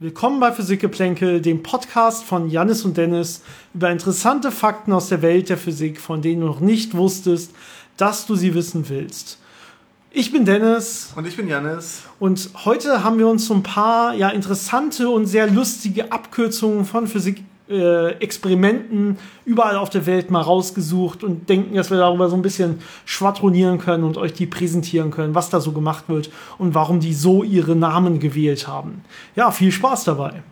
Willkommen bei Physikgeplänkel, dem Podcast von Jannis und Dennis über interessante Fakten aus der Welt der Physik, von denen du noch nicht wusstest, dass du sie wissen willst. Ich bin Dennis. Und ich bin Jannis. Und heute haben wir uns so ein paar interessante und sehr lustige Abkürzungen von Physik-Experimenten überall auf der Welt mal rausgesucht und denken, dass wir darüber so ein bisschen schwadronieren können und euch die präsentieren können, was da so gemacht wird und warum die so ihre Namen gewählt haben. Ja, viel Spaß dabei.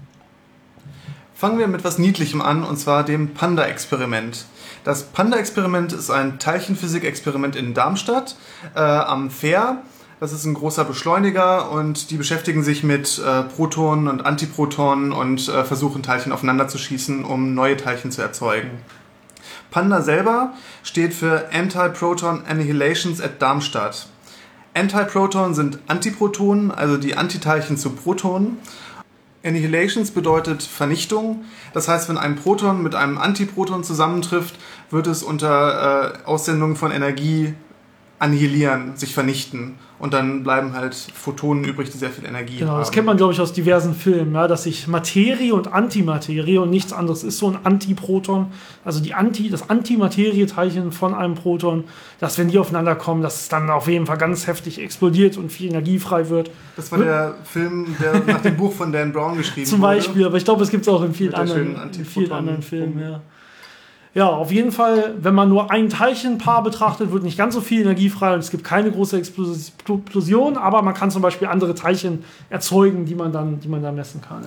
Fangen wir mit etwas Niedlichem an, und zwar dem Panda-Experiment. Das Panda-Experiment ist ein Teilchenphysik-Experiment in Darmstadt am FAIR. Das ist ein großer Beschleuniger und die beschäftigen sich mit Protonen und Antiprotonen und versuchen Teilchen aufeinander zu schießen, um neue Teilchen zu erzeugen. Panda selber steht für Antiproton Annihilations at Darmstadt. Antiprotonen sind Antiprotonen, also die Antiteilchen zu Protonen. Annihilations bedeutet Vernichtung. Das heißt, wenn ein Proton mit einem Antiproton zusammentrifft, wird es unter Aussendung von Energie annihilieren, sich vernichten. Und dann bleiben halt Photonen übrig, die sehr viel Energie haben. Genau, das kennt man, glaube ich, aus diversen Filmen, ja, dass sich Materie und Antimaterie und nichts anderes ist so ein Antiproton, also das Antimaterieteilchen von einem Proton, dass wenn die aufeinander kommen, dass es dann auf jeden Fall ganz heftig explodiert und viel Energie frei wird. Das war der Film, der nach dem Buch von Dan Brown geschrieben wurde. Zum Beispiel, aber ich glaube, es gibt es auch in vielen anderen Filmen, ja. Ja, auf jeden Fall, wenn man nur ein Teilchenpaar betrachtet, wird nicht ganz so viel Energie frei und es gibt keine große Explosion, aber man kann zum Beispiel andere Teilchen erzeugen, die man dann messen kann. Ja.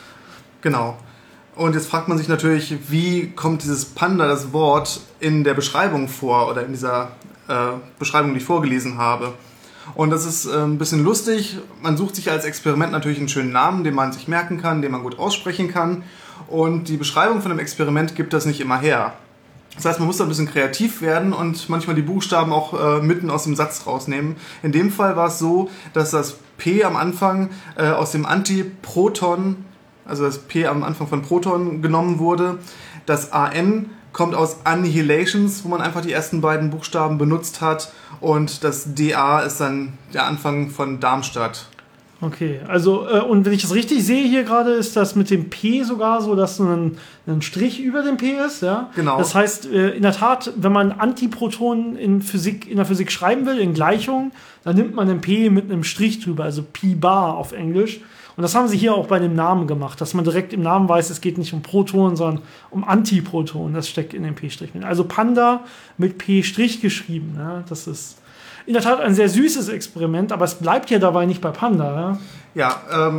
Genau. Und jetzt fragt man sich natürlich, wie kommt dieses Panda, das Wort, in der Beschreibung vor oder in dieser Beschreibung, die ich vorgelesen habe. Und das ist ein bisschen lustig. Man sucht sich als Experiment natürlich einen schönen Namen, den man sich merken kann, den man gut aussprechen kann. Und die Beschreibung von dem Experiment gibt das nicht immer her. Das heißt, man muss da ein bisschen kreativ werden und manchmal die Buchstaben auch mitten aus dem Satz rausnehmen. In dem Fall war es so, dass das P am Anfang aus dem Antiproton, also das P am Anfang von Proton genommen wurde. Das AN kommt aus Annihilations, wo man einfach die ersten beiden Buchstaben benutzt hat. Und das DA ist dann der Anfang von Darmstadt. Okay, also und wenn ich das richtig sehe hier gerade, ist das mit dem P sogar so, dass ein Strich über dem P ist, ja? Genau. Das heißt, in der Tat, wenn man Antiprotonen in der Physik schreiben will, in Gleichungen, dann nimmt man ein P mit einem Strich drüber, also Pi-Bar auf Englisch. Und das haben sie hier auch bei dem Namen gemacht, dass man direkt im Namen weiß, es geht nicht um Protonen, sondern um Antiprotonen. Das steckt in dem P-Strich. Also Panda mit P-Strich geschrieben, ja? Das ist in der Tat ein sehr süßes Experiment, aber es bleibt ja dabei nicht bei Panda. Ja,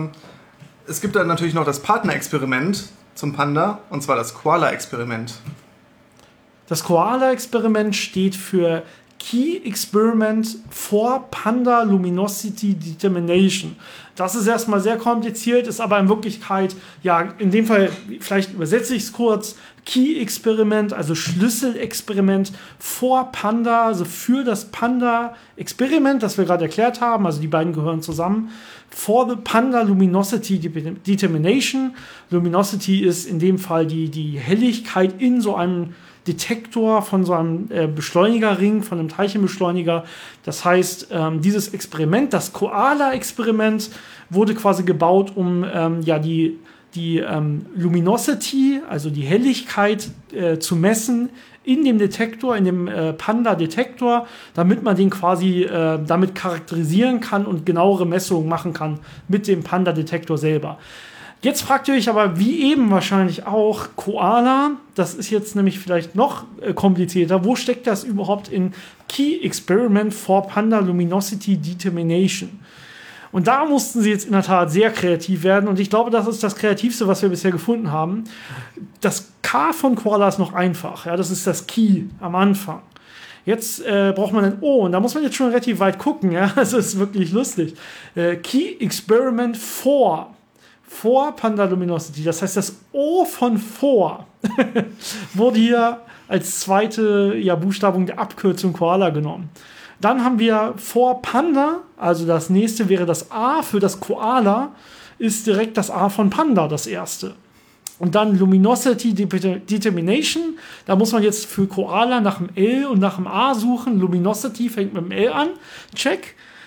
es gibt dann natürlich noch das Partnerexperiment zum Panda, und zwar das Koala-Experiment. Das Koala-Experiment steht für Key Experiment for Panda Luminosity Determination. Das ist erstmal sehr kompliziert, ist aber in Wirklichkeit, ja, in dem Fall, vielleicht übersetze ich es kurz, Key-Experiment, also Schlüsselexperiment for Panda, also für das Panda-Experiment, das wir gerade erklärt haben, also die beiden gehören zusammen, for the Panda Luminosity Determination. Luminosity ist in dem Fall die Helligkeit in so einem Detektor von so einem Beschleunigerring, von einem Teilchenbeschleuniger. Das heißt, dieses Experiment, das Koala-Experiment, wurde quasi gebaut, um die Luminosity, also die Helligkeit zu messen in dem Detektor, in dem Panda-Detektor, damit man den quasi damit charakterisieren kann und genauere Messungen machen kann mit dem Panda-Detektor selber. Jetzt fragt ihr euch aber, wie eben wahrscheinlich auch, Koala, das ist jetzt nämlich vielleicht noch komplizierter, wo steckt das überhaupt in Key Experiment for Panda Luminosity Determination? Und da mussten sie jetzt in der Tat sehr kreativ werden und ich glaube, das ist das Kreativste, was wir bisher gefunden haben. Das K von Koala ist noch einfach, ja, das ist das Key am Anfang. Jetzt braucht man ein O und da muss man jetzt schon relativ weit gucken, ja, das ist wirklich lustig. Key Experiment for Panda Luminosity, das heißt das O von for wurde hier als zweite Buchstabung der Abkürzung Koala genommen. Dann haben wir for Panda, also das nächste wäre das A für das Koala, ist direkt das A von Panda, das erste. Und dann Luminosity Determination, da muss man jetzt für Koala nach dem L und nach dem A suchen. Luminosity fängt mit dem L an, check.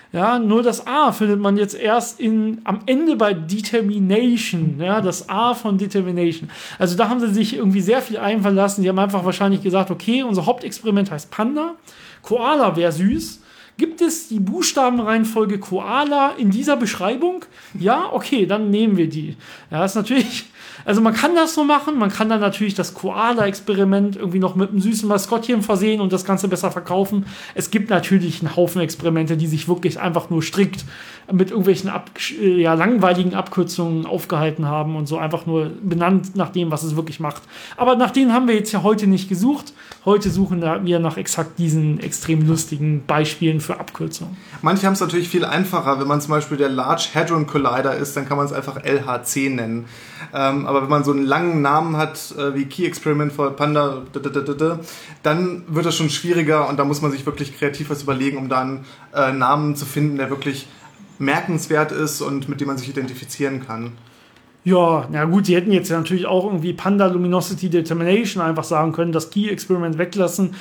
Ja, nur das A findet man jetzt erst am Ende bei Determination, ja, das A von Determination. Also da haben sie sich irgendwie sehr viel einfallen lassen. Die haben einfach wahrscheinlich gesagt, okay, unser Hauptexperiment heißt Panda, Koala wäre süß. Gibt es die Buchstabenreihenfolge Koala in dieser Beschreibung? Ja, okay, dann nehmen wir die. Ja, ist natürlich, also man kann das so machen, man kann dann natürlich das Koala-Experiment irgendwie noch mit einem süßen Maskottchen versehen und das Ganze besser verkaufen. Es gibt natürlich einen Haufen Experimente, die sich wirklich einfach nur strikt mit irgendwelchen langweiligen Abkürzungen aufgehalten haben und so einfach nur benannt nach dem, was es wirklich macht. Aber nach denen haben wir jetzt ja heute nicht gesucht. Heute suchen wir nach exakt diesen extrem lustigen Beispielen für Abkürzungen. Manche haben es natürlich viel einfacher. Wenn man zum Beispiel der Large Hadron Collider ist, dann kann man es einfach LHC nennen. Aber wenn man so einen langen Namen hat, wie Key Experiment for Panda, dann wird das schon schwieriger und da muss man sich wirklich kreativ was überlegen, um da einen Namen zu finden, der wirklich merkenswert ist und mit dem man sich identifizieren kann. Ja, na gut, die hätten jetzt natürlich auch irgendwie Panda Luminosity Determination einfach sagen können, das Key Experiment weglassen,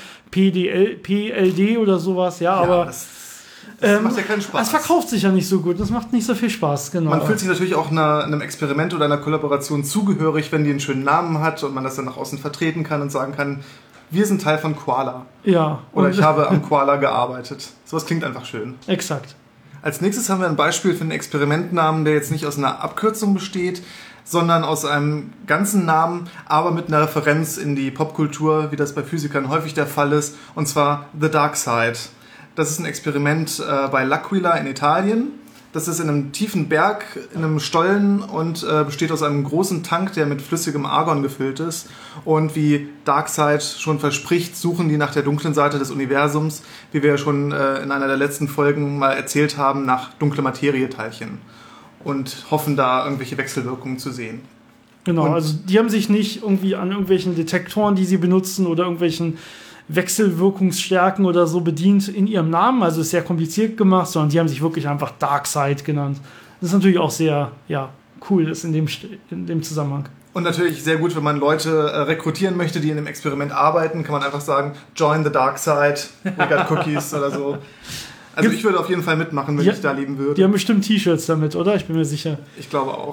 PLD oder sowas, ja, aber das macht ja keinen Spaß. Es verkauft sich ja nicht so gut, das macht nicht so viel Spaß, genau. Man fühlt sich natürlich auch einem Experiment oder einer Kollaboration zugehörig, wenn die einen schönen Namen hat und man das dann nach außen vertreten kann und sagen kann, wir sind Teil von Koala. Ja. Oder ich habe am Koala gearbeitet. Sowas klingt einfach schön. Exakt. Als nächstes haben wir ein Beispiel für einen Experimentnamen, der jetzt nicht aus einer Abkürzung besteht, sondern aus einem ganzen Namen, aber mit einer Referenz in die Popkultur, wie das bei Physikern häufig der Fall ist, und zwar The Dark Side. Das ist ein Experiment bei L'Aquila in Italien. Das ist in einem tiefen Berg, in einem Stollen und besteht aus einem großen Tank, der mit flüssigem Argon gefüllt ist. Und wie Darkseid schon verspricht, suchen die nach der dunklen Seite des Universums, wie wir ja schon in einer der letzten Folgen mal erzählt haben, nach dunkle Materieteilchen. Und hoffen da irgendwelche Wechselwirkungen zu sehen. Genau, also die haben sich nicht irgendwie an irgendwelchen Detektoren, die sie benutzen oder irgendwelchen Wechselwirkungsstärken oder so bedient in ihrem Namen, also ist sehr kompliziert gemacht, sondern die haben sich wirklich einfach Darkseid genannt. Das ist natürlich auch sehr, cool ist in dem Zusammenhang. Und natürlich sehr gut, wenn man Leute rekrutieren möchte, die in einem Experiment arbeiten, kann man einfach sagen, join the dark side, we got cookies oder so. Also ich würde auf jeden Fall mitmachen, wenn ich da leben würde. Die haben bestimmt T-Shirts damit, oder? Ich bin mir sicher. Ich glaube auch.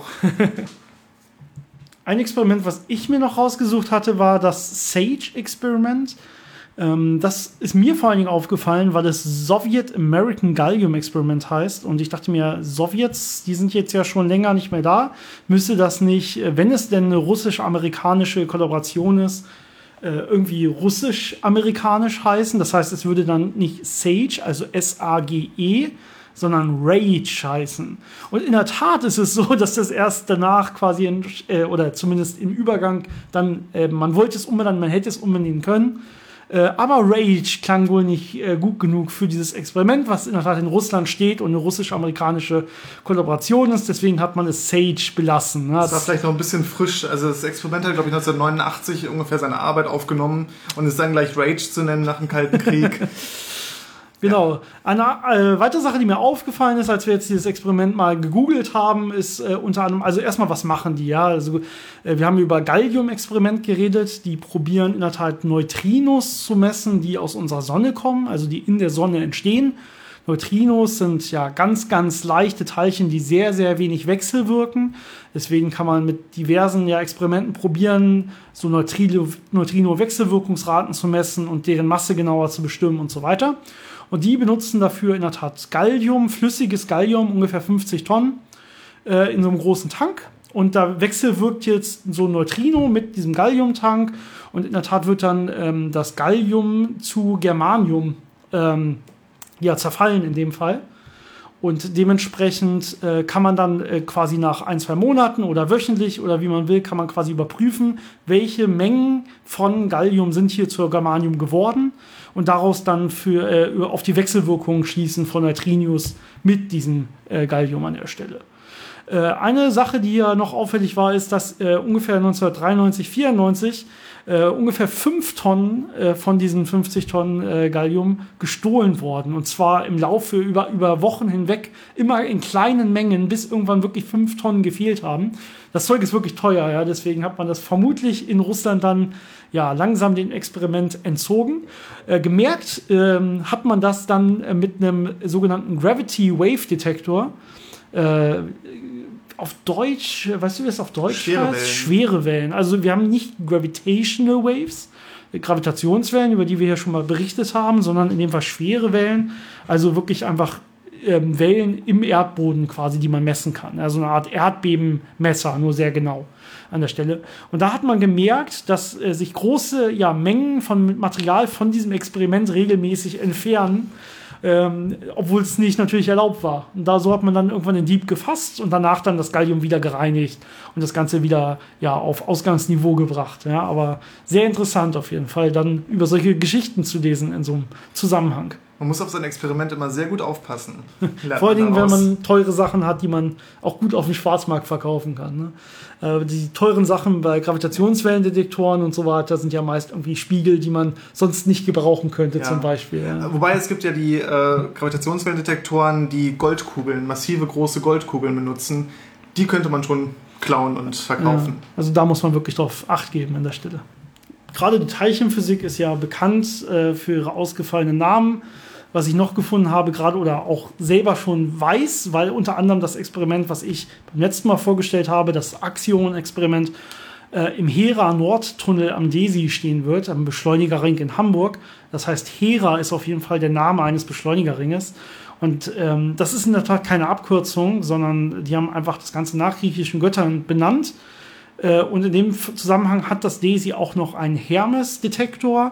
Ein Experiment, was ich mir noch rausgesucht hatte, war das SAGE-Experiment. Das ist mir vor allen Dingen aufgefallen, weil es Soviet American Gallium Experiment heißt. Und ich dachte mir, Sowjets, die sind jetzt ja schon länger nicht mehr da. Müsste das nicht, wenn es denn eine russisch-amerikanische Kollaboration ist, irgendwie russisch-amerikanisch heißen? Das heißt, es würde dann nicht SAGE, also S-A-G-E, sondern Rage heißen. Und in der Tat ist es so, dass das erst danach quasi, oder zumindest im Übergang, dann, man wollte es umbenennen, man hätte es umbenennen können. Aber Rage klang wohl nicht gut genug für dieses Experiment, was in der Tat in Russland steht und eine russisch-amerikanische Kollaboration ist. Deswegen hat man es SAGE belassen. Das war vielleicht noch ein bisschen frisch. Also das Experiment hat, glaube ich, 1989 ungefähr seine Arbeit aufgenommen und ist dann gleich Rage zu nennen nach dem Kalten Krieg. Genau. Eine weitere Sache, die mir aufgefallen ist, als wir jetzt dieses Experiment mal gegoogelt haben, ist unter anderem, also erstmal, was machen die? Ja, also wir haben über Gallium-Experiment geredet. Die probieren in der Tat Neutrinos zu messen, die aus unserer Sonne kommen, also die in der Sonne entstehen. Neutrinos sind ja ganz, ganz leichte Teilchen, die sehr, sehr wenig wechselwirken. Deswegen kann man mit diversen Experimenten probieren, so Neutrino-Wechselwirkungsraten zu messen und deren Masse genauer zu bestimmen und so weiter. Und die benutzen dafür in der Tat Gallium, flüssiges Gallium, ungefähr 50 Tonnen, in so einem großen Tank. Und da wechselwirkt jetzt so ein Neutrino mit diesem Galliumtank. Und in der Tat wird dann das Gallium zu Germanium zerfallen in dem Fall. Und dementsprechend kann man dann quasi nach 1-2 Monaten oder wöchentlich oder wie man will, kann man quasi überprüfen, welche Mengen von Gallium sind hier zu Germanium geworden und daraus dann auf die Wechselwirkung schließen von Neutrinos mit diesem Gallium an der Stelle. Eine Sache, die ja noch auffällig war, ist, dass ungefähr 1993, 94 ungefähr 5 Tonnen von diesen 50 Tonnen Gallium gestohlen worden. Und zwar im Laufe über Wochen hinweg, immer in kleinen Mengen, bis irgendwann wirklich 5 Tonnen gefehlt haben. Das Zeug ist wirklich teuer, ja, deswegen hat man das vermutlich in Russland dann ja langsam dem Experiment entzogen. Gemerkt hat man das dann mit einem sogenannten Gravity Wave Detektor. Auf Deutsch, weißt du, wie das auf Deutsch heißt? Schwere Wellen. Also wir haben nicht Gravitational Waves, Gravitationswellen, über die wir hier schon mal berichtet haben, sondern in dem Fall schwere Wellen. Also wirklich einfach Wellen im Erdboden quasi, die man messen kann. Also eine Art Erdbebenmesser, nur sehr genau an der Stelle. Und da hat man gemerkt, dass sich große Mengen von Material von diesem Experiment regelmäßig entfernen, obwohl es nicht natürlich erlaubt war. Und so hat man dann irgendwann den Dieb gefasst und danach dann das Gallium wieder gereinigt und das Ganze wieder auf Ausgangsniveau gebracht. Ja, aber sehr interessant auf jeden Fall, dann über solche Geschichten zu lesen in so einem Zusammenhang. Man muss auf sein Experiment immer sehr gut aufpassen. Vor allen Dingen, wenn man teure Sachen hat, die man auch gut auf dem Schwarzmarkt verkaufen kann. Ne? Die teuren Sachen bei Gravitationswellendetektoren und so weiter sind ja meist irgendwie Spiegel, die man sonst nicht gebrauchen könnte, zum Beispiel. Ja. Wobei es gibt ja die Gravitationswellendetektoren, die Goldkugeln, massive große Goldkugeln benutzen. Die könnte man schon klauen und verkaufen. Ja, also da muss man wirklich drauf Acht geben an der Stelle. Gerade die Teilchenphysik ist ja bekannt für ihre ausgefallenen Namen. Was ich noch gefunden habe, gerade oder auch selber schon weiß, weil unter anderem das Experiment, was ich beim letzten Mal vorgestellt habe, das Axion-Experiment, im Hera-Nordtunnel am DESI stehen wird, am Beschleunigerring in Hamburg. Das heißt, Hera ist auf jeden Fall der Name eines Beschleunigerringes. Und das ist in der Tat keine Abkürzung, sondern die haben einfach das Ganze nach griechischen Göttern benannt. Und in dem Zusammenhang hat das DESI auch noch einen Hermes-Detektor.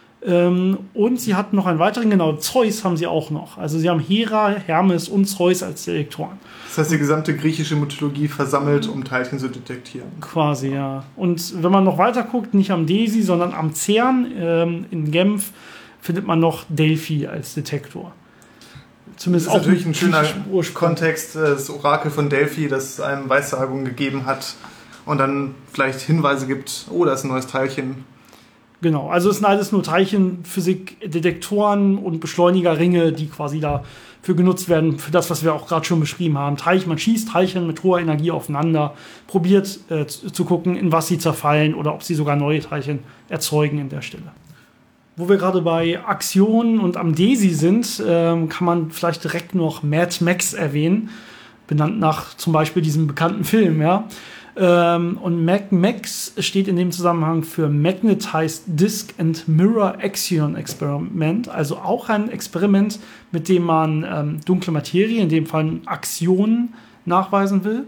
Und sie hatten noch einen weiteren, genau, Zeus haben sie auch noch. Also sie haben Hera, Hermes und Zeus als Detektoren. Das heißt, die gesamte griechische Mythologie versammelt, um Teilchen zu detektieren. Quasi, ja. Und wenn man noch weiter guckt, nicht am DESI, sondern am CERN in Genf, findet man noch Delphi als Detektor. Zumindest das ist auch natürlich ein schöner Kontext, das Orakel von Delphi, das einem Weissagungen gegeben hat und dann vielleicht Hinweise gibt, oh, da ist ein neues Teilchen. Genau, also es sind alles nur Teilchenphysik-Detektoren und Beschleunigerringe, die quasi dafür genutzt werden, für das, was wir auch gerade schon beschrieben haben. Man schießt Teilchen mit hoher Energie aufeinander, probiert zu gucken, in was sie zerfallen oder ob sie sogar neue Teilchen erzeugen in der Stelle. Wo wir gerade bei Aktionen und am DESI sind, kann man vielleicht direkt noch Mad Max erwähnen, benannt nach zum Beispiel diesem bekannten Film, ja. Und Max steht in dem Zusammenhang für Magnetized Disk and Mirror Axion Experiment, also auch ein Experiment, mit dem man dunkle Materie, in dem Fall Aktionen, nachweisen will.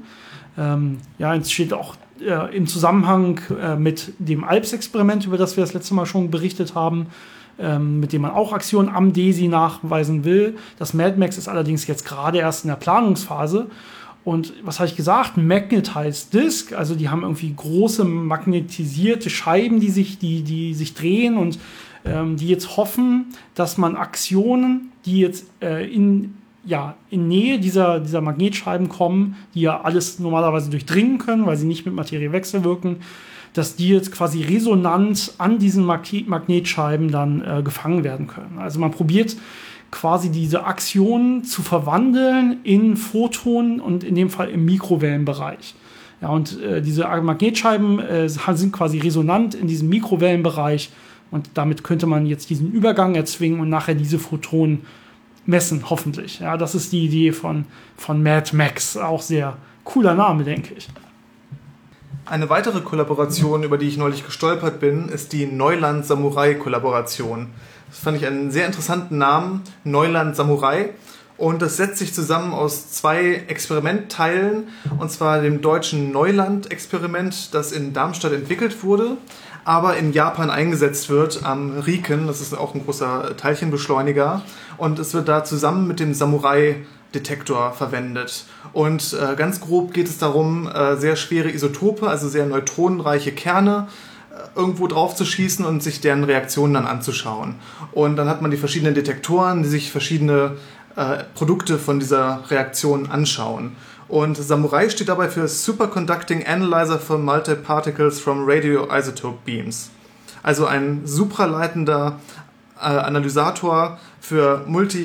Es steht auch im Zusammenhang mit dem ALPS-Experiment, über das wir das letzte Mal schon berichtet haben, mit dem man auch Aktionen am DESI nachweisen will. Das Mad Max ist allerdings jetzt gerade erst in der Planungsphase. Und was habe ich gesagt? Magnetized Disk, also die haben irgendwie große magnetisierte Scheiben, die sich drehen und die jetzt hoffen, dass man Aktionen, die jetzt in Nähe dieser Magnetscheiben kommen, die ja alles normalerweise durchdringen können, weil sie nicht mit Materie wechselwirken, dass die jetzt quasi resonant an diesen Magnetscheiben dann gefangen werden können. Also man probiert quasi diese Aktionen zu verwandeln in Photonen und in dem Fall im Mikrowellenbereich. Ja, und diese Magnetscheiben sind quasi resonant in diesem Mikrowellenbereich und damit könnte man jetzt diesen Übergang erzwingen und nachher diese Photonen messen, hoffentlich. Ja, das ist die Idee von Mad Max. Auch sehr cooler Name, denke ich. Eine weitere Kollaboration, über die ich neulich gestolpert bin, ist die Neuland-Samurai-Kollaboration. Das fand ich einen sehr interessanten Namen, Neuland Samurai. Und das setzt sich zusammen aus 2 Experimentteilen, und zwar dem deutschen Neuland-Experiment, das in Darmstadt entwickelt wurde, aber in Japan eingesetzt wird am RIKEN, das ist auch ein großer Teilchenbeschleuniger. Und es wird da zusammen mit dem Samurai-Detektor verwendet. Und ganz grob geht es darum, sehr schwere Isotope, also sehr neutronenreiche Kerne, irgendwo drauf zu schießen und sich deren Reaktionen dann anzuschauen. Und dann hat man die verschiedenen Detektoren, die sich verschiedene Produkte von dieser Reaktion anschauen. Und Samurai steht dabei für Superconducting Analyzer for Multiparticles from Radioisotope Beams. Also ein supraleitender Analysator für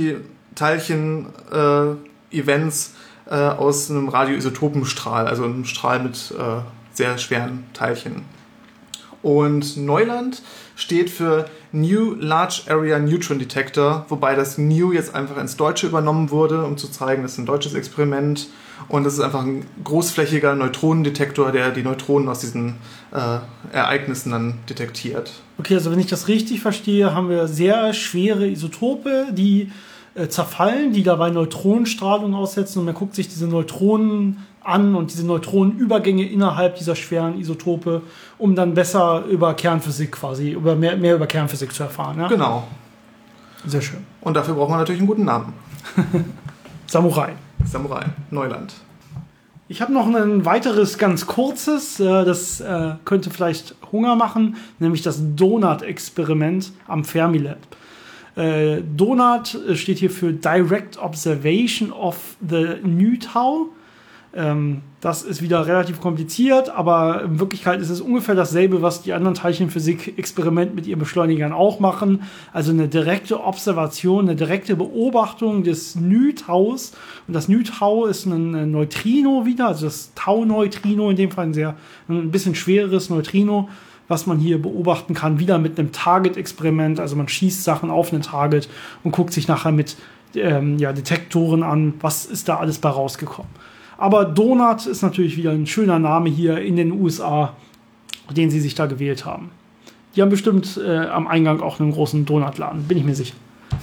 Multiteilchen-Events aus einem Radioisotopenstrahl, also einem Strahl mit sehr schweren Teilchen. Und Neuland steht für New Large Area Neutron Detector, wobei das New jetzt einfach ins Deutsche übernommen wurde, um zu zeigen, das ist ein deutsches Experiment. Und das ist einfach ein großflächiger Neutronendetektor, der die Neutronen aus diesen Ereignissen dann detektiert. Okay, also wenn ich das richtig verstehe, haben wir sehr schwere Isotope, die zerfallen, die dabei Neutronenstrahlung aussetzen und man guckt sich diese Neutronen an und diese Neutronenübergänge innerhalb dieser schweren Isotope, um dann besser über Kernphysik quasi, mehr über Kernphysik zu erfahren. Ja? Genau. Sehr schön. Und dafür braucht man natürlich einen guten Namen. Samurai, Neuland. Ich habe noch ein weiteres ganz kurzes, das könnte vielleicht Hunger machen, nämlich das Donut-Experiment am Fermilab. Donut steht hier für Direct Observation of the New Tau. Das ist wieder relativ kompliziert, aber in Wirklichkeit ist es ungefähr dasselbe, was die anderen Teilchenphysik-Experimente mit ihren Beschleunigern auch machen. Also eine direkte Observation, eine direkte Beobachtung des Nu-Taus. Und das Nu-Tau ist ein Neutrino wieder, also das Tau-Neutrino, in dem Fall ein bisschen schwereres Neutrino, was man hier beobachten kann, wieder mit einem Target-Experiment. Also man schießt Sachen auf ein Target und guckt sich nachher mit Detektoren an, was ist da alles bei rausgekommen. Aber Donut ist natürlich wieder ein schöner Name hier in den USA, den sie sich da gewählt haben. Die haben bestimmt am Eingang auch einen großen Donutladen, bin ich mir sicher.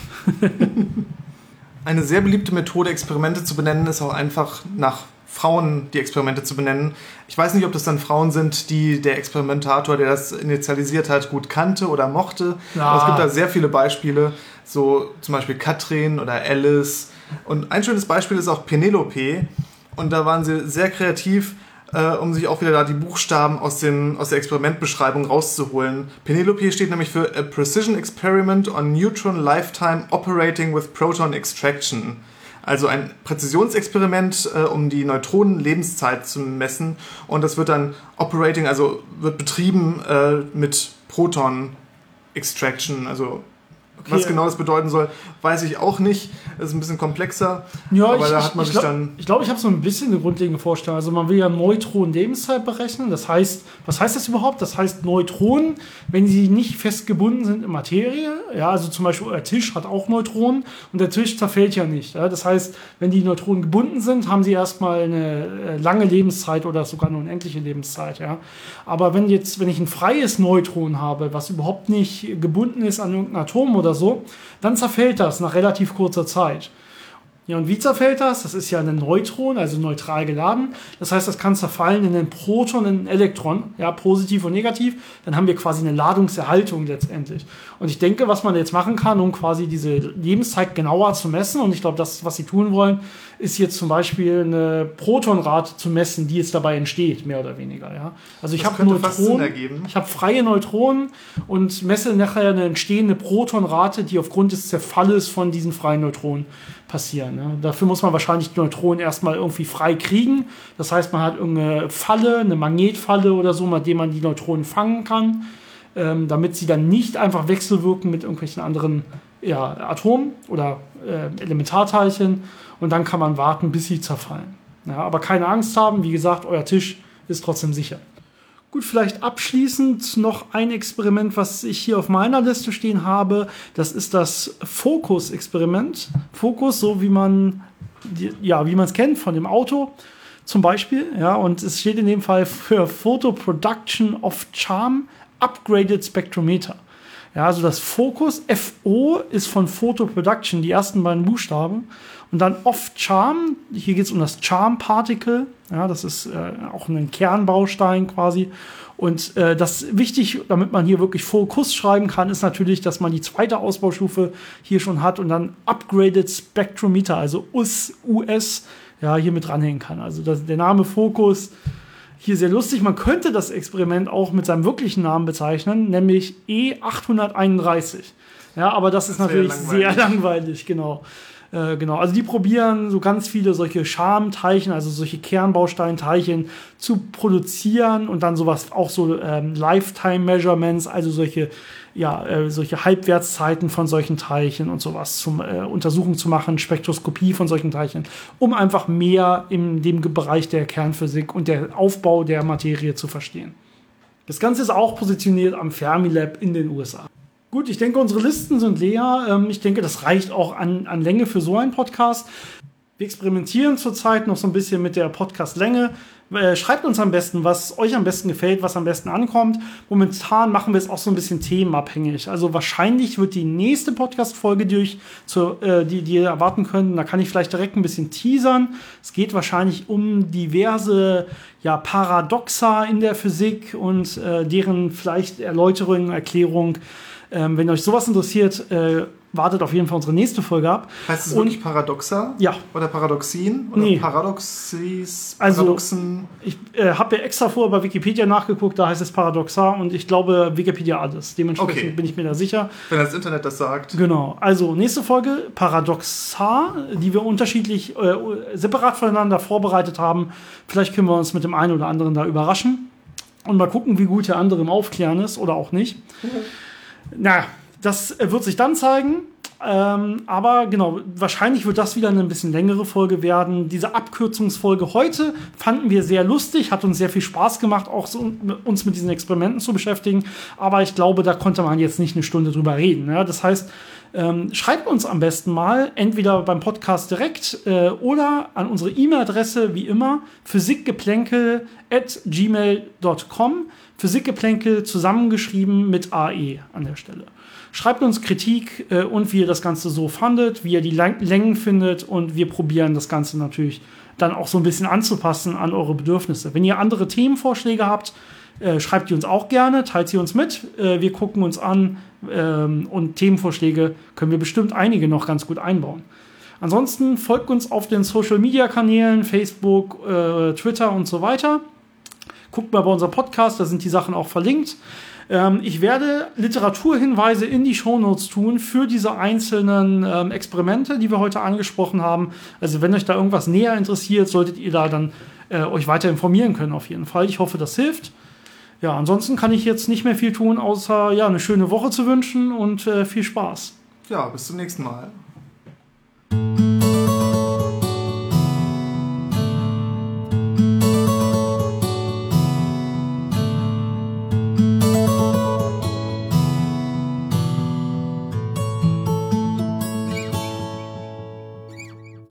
Eine sehr beliebte Methode, Experimente zu benennen, ist auch einfach nach Frauen die Experimente zu benennen. Ich weiß nicht, ob das dann Frauen sind, die der Experimentator, der das initialisiert hat, gut kannte oder mochte. Ja. Aber es gibt da sehr viele Beispiele, so zum Beispiel Katrin oder Alice. Und ein schönes Beispiel ist auch Penelope. Und da waren sie sehr kreativ, um sich auch wieder da die Buchstaben aus der Experimentbeschreibung rauszuholen. Penelope steht nämlich für A Precision Experiment on Neutron Lifetime Operating with Proton Extraction. Also ein Präzisionsexperiment, um die Neutronen-Lebenszeit zu messen. Und das wird dann operating, also wird betrieben mit Proton Extraction, also okay. Was genau das bedeuten soll, weiß ich auch nicht. Das ist ein bisschen komplexer. Ja, aber da hat man sich dann. Ich glaube, ich habe so ein bisschen eine grundlegende Vorstellung. Also man will ja Neutronen-Lebenszeit berechnen. Das heißt, was heißt das überhaupt? Das heißt, Neutronen, wenn sie nicht festgebunden sind in Materie, ja, also zum Beispiel euer Tisch hat auch Neutronen und der Tisch zerfällt ja nicht. Ja? Das heißt, wenn die Neutronen gebunden sind, haben sie erstmal eine lange Lebenszeit oder sogar eine unendliche Lebenszeit. Ja? Aber wenn ich ein freies Neutron habe, was überhaupt nicht gebunden ist an irgendein Atom oder so, dann zerfällt das nach relativ kurzer Zeit. Ja, und wie zerfällt das? Das ist ja ein Neutron, also neutral geladen. Das heißt, das kann zerfallen in ein Proton, in ein Elektron, ja, positiv und negativ. Dann haben wir quasi eine Ladungserhaltung letztendlich. Und ich denke, was man jetzt machen kann, um quasi diese Lebenszeit genauer zu messen, und ich glaube, das, was sie tun wollen, ist jetzt zum Beispiel eine Protonrate zu messen, die jetzt dabei entsteht, mehr oder weniger. Ja. Also ich habe Neutronen, ich habe freie Neutronen und messe nachher eine entstehende Protonrate, die aufgrund des Zerfalles von diesen freien Neutronen passieren. Ja. Dafür muss man wahrscheinlich die Neutronen erstmal irgendwie frei kriegen. Das heißt, man hat irgendeine Falle, eine Magnetfalle oder so, mit der man die Neutronen fangen kann, damit sie dann nicht einfach wechselwirken mit irgendwelchen anderen Atomen oder Elementarteilchen. Und dann kann man warten, bis sie zerfallen. Ja, aber keine Angst haben, wie gesagt, euer Tisch ist trotzdem sicher. Gut, vielleicht abschließend noch ein Experiment, was ich hier auf meiner Liste stehen habe. Das ist das Focus-Experiment. Focus, so wie man es kennt von dem Auto zum Beispiel. Ja, und es steht in dem Fall für Photo Production of Charm Upgraded Spectrometer. Ja, also das Focus, FO, ist von Photo Production, die ersten beiden Buchstaben. Und dann Of Charm, hier geht es um das Charm Particle. Ja, das ist auch ein Kernbaustein quasi. Und das wichtig, damit man hier wirklich Fokus schreiben kann, ist natürlich, dass man die zweite Ausbaustufe hier schon hat und dann Upgraded Spectrometer, also US, ja, hier mit dranhängen kann. Also der Name Focus hier sehr lustig. Man könnte das Experiment auch mit seinem wirklichen Namen bezeichnen, nämlich E831. Ja, aber das ist natürlich sehr langweilig, genau. Genau, also die probieren so ganz viele solche Schamteilchen, also solche Kernbausteinteilchen zu produzieren und dann sowas, auch so Lifetime-Measurements, also solche Halbwertszeiten von solchen Teilchen und sowas zum Untersuchung zu machen, Spektroskopie von solchen Teilchen, um einfach mehr in dem Bereich der Kernphysik und der Aufbau der Materie zu verstehen. Das Ganze ist auch positioniert am Fermilab in den USA. Gut, ich denke, unsere Listen sind leer. Ich denke, das reicht auch an Länge für so einen Podcast. Wir experimentieren zurzeit noch so ein bisschen mit der Podcast-Länge. Schreibt uns am besten, was euch am besten gefällt, was am besten ankommt. Momentan machen wir es auch so ein bisschen themenabhängig. Also wahrscheinlich wird die nächste Podcast-Folge, die ihr erwarten könnt, da kann ich vielleicht direkt ein bisschen teasern. Es geht wahrscheinlich um diverse Paradoxa in der Physik und deren vielleicht Erläuterung, Erklärung. Wenn euch sowas interessiert, wartet auf jeden Fall unsere nächste Folge ab. Heißt es wirklich Paradoxa? Ja. Oder Paradoxien? Oder nee. Paradoxis? Also, Paradoxen? ich habe ja extra vorher bei Wikipedia nachgeguckt, da heißt es Paradoxa und ich glaube Wikipedia alles. Dementsprechend bin ich mir da sicher. Wenn das Internet das sagt. Genau. Also, nächste Folge, Paradoxa, die wir unterschiedlich, separat voneinander vorbereitet haben. Vielleicht können wir uns mit dem einen oder anderen da überraschen und mal gucken, wie gut der andere im Aufklären ist oder auch nicht. Na, das wird sich dann zeigen. Aber genau, wahrscheinlich wird das wieder eine ein bisschen längere Folge werden. Diese Abkürzungsfolge heute fanden wir sehr lustig, hat uns sehr viel Spaß gemacht, auch so, uns mit diesen Experimenten zu beschäftigen. Aber ich glaube, da konnte man jetzt nicht eine Stunde drüber reden. Ja? Das heißt, schreibt uns am besten mal, entweder beim Podcast direkt oder an unsere E-Mail-Adresse, wie immer, physikgeplänkel@gmail.com. Physikgeplänkel zusammengeschrieben mit AE an der Stelle. Schreibt uns Kritik und wie ihr das Ganze so fandet, wie ihr die Längen findet und wir probieren das Ganze natürlich dann auch so ein bisschen anzupassen an eure Bedürfnisse. Wenn ihr andere Themenvorschläge habt, schreibt die uns auch gerne, teilt sie uns mit. Wir gucken uns an und Themenvorschläge können wir bestimmt einige noch ganz gut einbauen. Ansonsten folgt uns auf den Social-Media-Kanälen, Facebook, Twitter und so weiter. Guckt mal bei unserem Podcast, da sind die Sachen auch verlinkt. Ich werde Literaturhinweise in die Shownotes tun für diese einzelnen Experimente, die wir heute angesprochen haben. Also wenn euch da irgendwas näher interessiert, solltet ihr da dann euch weiter informieren können auf jeden Fall. Ich hoffe, das hilft. Ja, ansonsten kann ich jetzt nicht mehr viel tun, außer eine schöne Woche zu wünschen und viel Spaß. Ja, bis zum nächsten Mal.